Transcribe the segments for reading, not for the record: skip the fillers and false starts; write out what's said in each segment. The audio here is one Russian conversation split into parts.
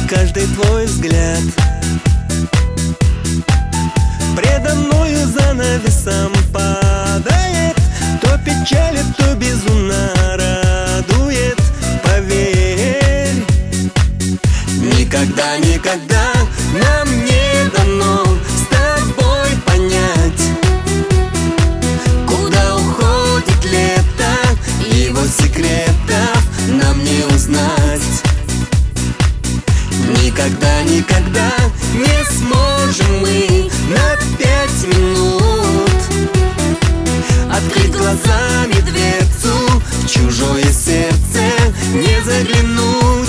каждый твой взгляд. Предо мною занавесом падает, то печалит, то безумно радует. Поверь, никогда, никогда нам не дано с тобой понять, куда уходит лето, его секретов нам не узнать. Никогда, никогда не сможем мы на 5 минут открыть глазами дверцу, в чужое сердце не заглянуть.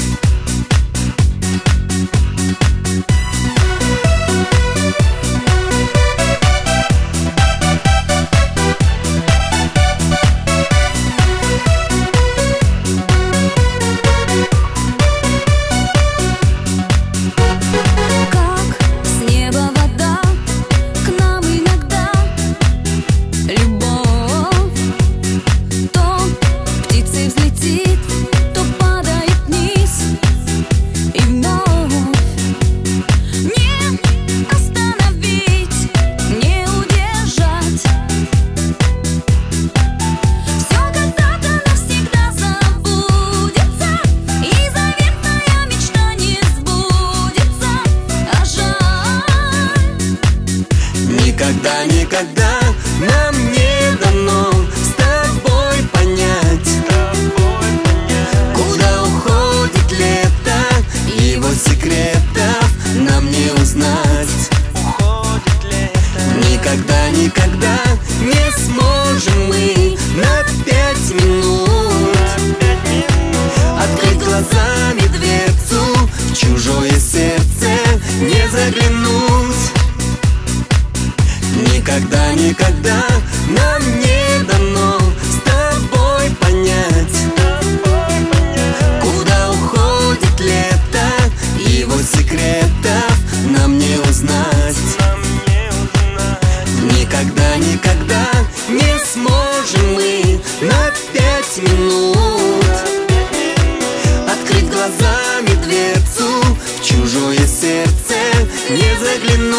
Никогда, никогда нам не дано с тобой понять, куда уходит лето, его секретов нам не узнать. Никогда, никогда не сможем мы на 5 минут открыть глазами дверцу, в чужое сердце не заглянуть. Никогда, никогда нам не дано с тобой понять, куда уходит лето, его секретов нам не узнать. Никогда, никогда не сможем мы на 5 минут открыть глазами дверцу, в чужое сердце не заглянуть.